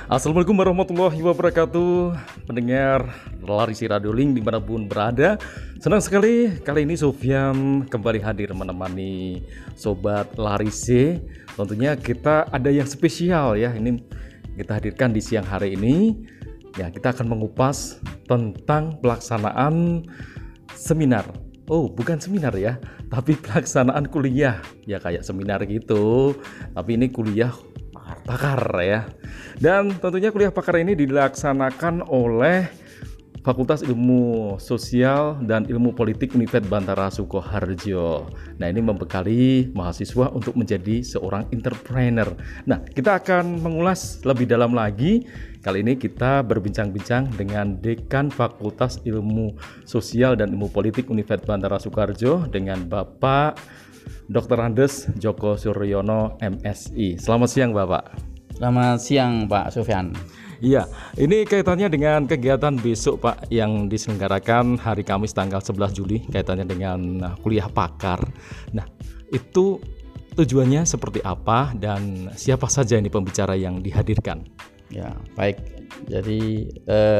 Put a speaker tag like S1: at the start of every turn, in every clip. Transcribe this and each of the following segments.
S1: Assalamualaikum warahmatullahi wabarakatuh. Pendengar Larisi Radio Link dimanapun berada, senang sekali kali ini Sofyan kembali hadir menemani Sobat Larisi. Tentunya kita ada yang spesial ya, ini kita hadirkan di siang hari ini. Ya, kita akan mengupas tentang pelaksanaan seminar. Oh, bukan seminar ya, tapi pelaksanaan kuliah. Ya kayak seminar gitu, tapi ini kuliah pakar ya. Dan tentunya kuliah pakar ini dilaksanakan oleh Fakultas Ilmu Sosial dan Ilmu Politik Universitas Bantara Sukoharjo. Nah, ini membekali mahasiswa untuk menjadi seorang entrepreneur. Nah, kita akan mengulas lebih dalam lagi. Kali ini kita berbincang-bincang dengan Dekan Fakultas Ilmu Sosial dan Ilmu Politik Universitas Bantara Sukoharjo dengan Bapak Dr. Andes Joko Suryono MSI. Selamat siang Bapak.
S2: Selamat siang Pak Sofyan.
S1: Iya, ini kaitannya dengan kegiatan besok Pak yang diselenggarakan hari Kamis tanggal 11 Juli kaitannya dengan kuliah pakar. Nah, itu tujuannya seperti apa dan siapa saja ini pembicara yang dihadirkan?
S2: Ya, baik. Jadi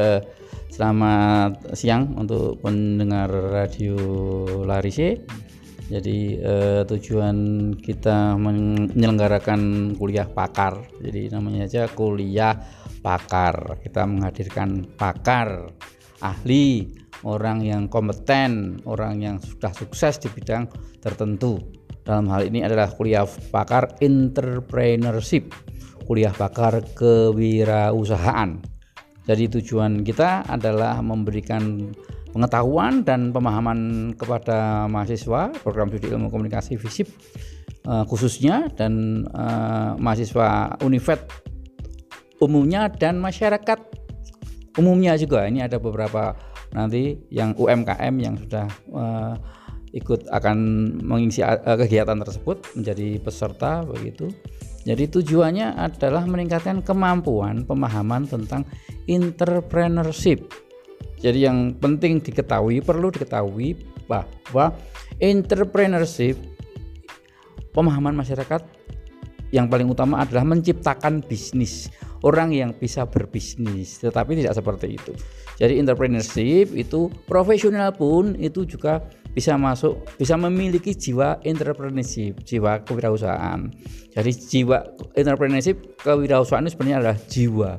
S2: selamat siang untuk pendengar Radio Larisi. Jadi tujuan kita menyelenggarakan kuliah pakar. Jadi namanya aja kuliah pakar. Kita menghadirkan pakar, ahli, orang yang kompeten, orang yang sudah sukses di bidang tertentu. Dalam hal ini adalah kuliah pakar entrepreneurship, kuliah pakar kewirausahaan. Jadi tujuan kita adalah memberikan pengetahuan dan pemahaman kepada mahasiswa program studi ilmu komunikasi FISIP khususnya dan mahasiswa Univet umumnya dan masyarakat umumnya juga. Ini ada beberapa nanti yang UMKM yang sudah ikut akan mengisi kegiatan tersebut menjadi peserta begitu. Jadi tujuannya adalah meningkatkan kemampuan pemahaman tentang entrepreneurship. Jadi yang penting perlu diketahui bahwa entrepreneurship, pemahaman masyarakat yang paling utama adalah menciptakan bisnis, orang yang bisa berbisnis, tetapi tidak seperti itu. Jadi entrepreneurship itu profesional pun itu juga bisa memiliki jiwa entrepreneurship, jiwa kewirausahaan. Jadi jiwa entrepreneurship, kewirausahaan itu sebenarnya adalah jiwa,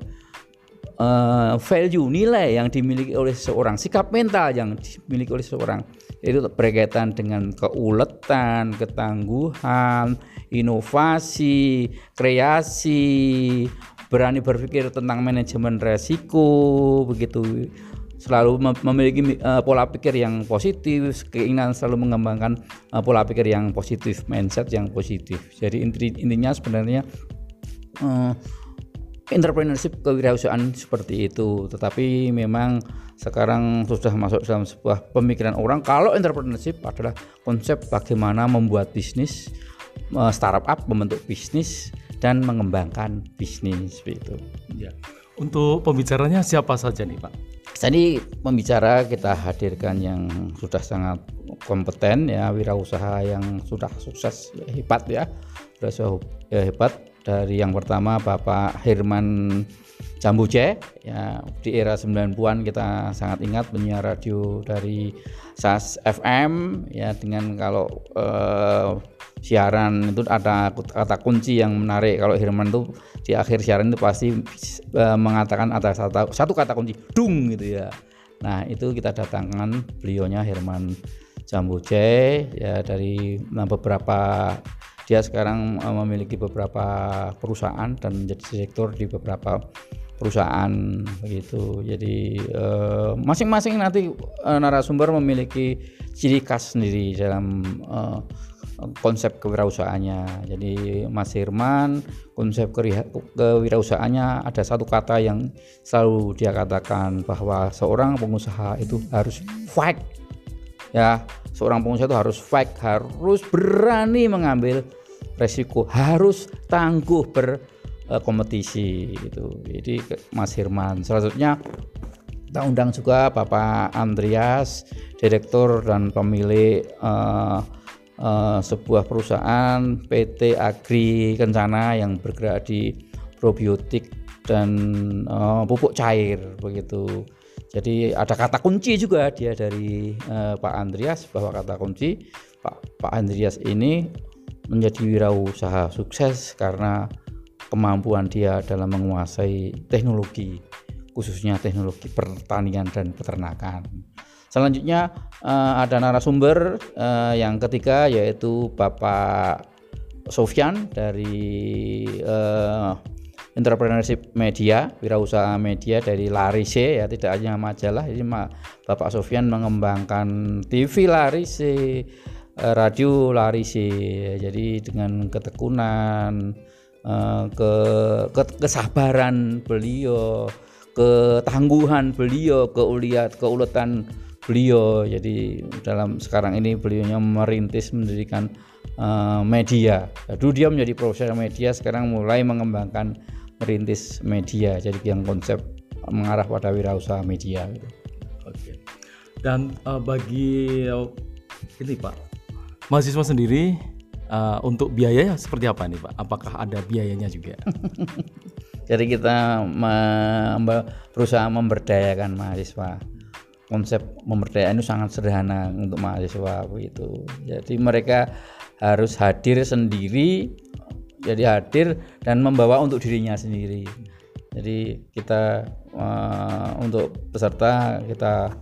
S2: value, nilai yang dimiliki oleh seseorang, sikap mental yang dimiliki oleh seseorang. Itu berkaitan dengan keuletan, ketangguhan, inovasi, kreasi, berani berpikir tentang manajemen resiko, begitu. Selalu memiliki pola pikir yang positif, keinginan selalu mengembangkan pola pikir yang positif, mindset yang positif. Jadi intinya sebenarnya entrepreneurship kewirausahaan seperti itu. Tetapi memang sekarang sudah masuk dalam sebuah pemikiran orang kalau entrepreneurship adalah konsep bagaimana membuat bisnis, startup, membentuk bisnis dan mengembangkan bisnis begitu.
S1: Ya. Untuk pembicaranya siapa saja nih Pak?
S2: Jadi pembicara kita hadirkan yang sudah sangat kompeten ya, wirausaha yang sudah sukses ya, hebat ya, sudah hebat. Dari yang pertama Bapak Herman Jambuce ya, di era 90-an kita sangat ingat penyiar radio dari SAS FM ya, dengan kalau siaran itu ada kata kunci yang menarik. Kalau Herman itu di akhir siaran itu pasti mengatakan ada satu kata kunci, dung gitu ya. Nah, itu kita datangkan beliaunya Herman Jambuce ya, dari beberapa, dia sekarang memiliki beberapa perusahaan dan menjadi direktur di beberapa perusahaan begitu. Jadi masing-masing nanti narasumber memiliki ciri khas sendiri dalam konsep kewirausahaannya. Jadi Mas Herman, konsep kewirausahaannya ada satu kata yang selalu dia katakan, bahwa seorang pengusaha itu harus fight ya, seorang pengusaha itu harus fight, harus berani mengambil resiko, harus tangguh berkompetisi gitu. Jadi Mas Herman. Selanjutnya kita undang juga Bapak Andreas, direktur dan pemilik sebuah perusahaan PT Agri Kencana yang bergerak di probiotik dan pupuk cair begitu. Jadi ada kata kunci juga dia dari Pak Andreas, bahwa kata kunci Pak Andreas ini menjadi wirausaha sukses karena kemampuan dia dalam menguasai teknologi, khususnya teknologi pertanian dan peternakan. Selanjutnya ada narasumber yang ketiga, yaitu Bapak Sofyan dari Entrepreneurship Media, wirausaha media dari Larise, ya, tidak hanya majalah. Ini Bapak Sofyan mengembangkan TV Larise, radio Larise. Jadi dengan ketekunan, kesabaran beliau, ketangguhan beliau, keuletan beliau. Jadi dalam sekarang ini beliaunya mendirikan media. Dulu dia menjadi profesional media, sekarang mulai mengembangkan merintis media. Jadi yang konsep mengarah pada wirausaha media gitu.
S1: Oke. Dan bagi ini Pak, mahasiswa sendiri untuk biayanya seperti apa nih Pak? Apakah ada biayanya juga?
S2: Jadi kita berusaha memberdayakan mahasiswa. Konsep pemberdayaan itu sangat sederhana untuk mahasiswa begitu. Jadi mereka harus hadir sendiri, jadi hadir dan membawa untuk dirinya sendiri. Jadi kita untuk peserta kita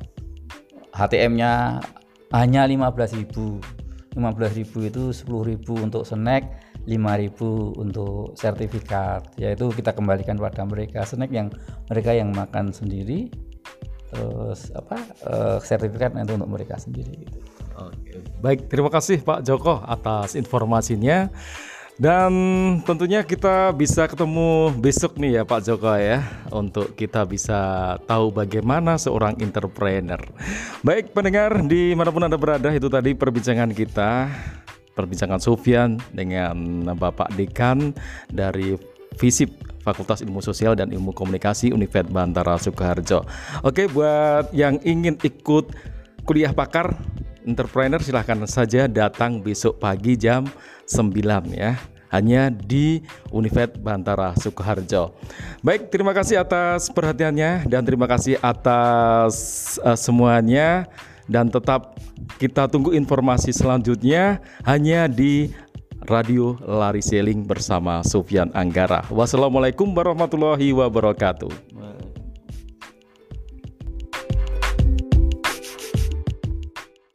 S2: HTM-nya hanya 15.000. 15.000 itu 10.000 untuk snack, 5.000 untuk sertifikat. Yaitu kita kembalikan pada mereka snack yang mereka yang makan sendiri, terus sertifikat itu untuk mereka sendiri gitu.
S1: Oke. Baik, terima kasih Pak Joko atas informasinya. Dan tentunya kita bisa ketemu besok nih ya Pak Joko ya, untuk kita bisa tahu bagaimana seorang entrepreneur. Baik pendengar dimanapun Anda berada, itu tadi perbincangan kita, perbincangan Sofyan dengan Bapak Dekan dari FISIP, Fakultas Ilmu Sosial dan Ilmu Komunikasi Universitas Bantara Sukoharjo. Oke, buat yang ingin ikut kuliah pakar entrepreneur silahkan saja datang besok pagi jam 9 ya, hanya di Universitas Bantara Sukoharjo. Baik, terima kasih atas perhatiannya dan terima kasih atas semuanya, dan tetap kita tunggu informasi selanjutnya hanya di Radio Larise Link bersama Sofyan Anggara. Wassalamualaikum warahmatullahi wabarakatuh.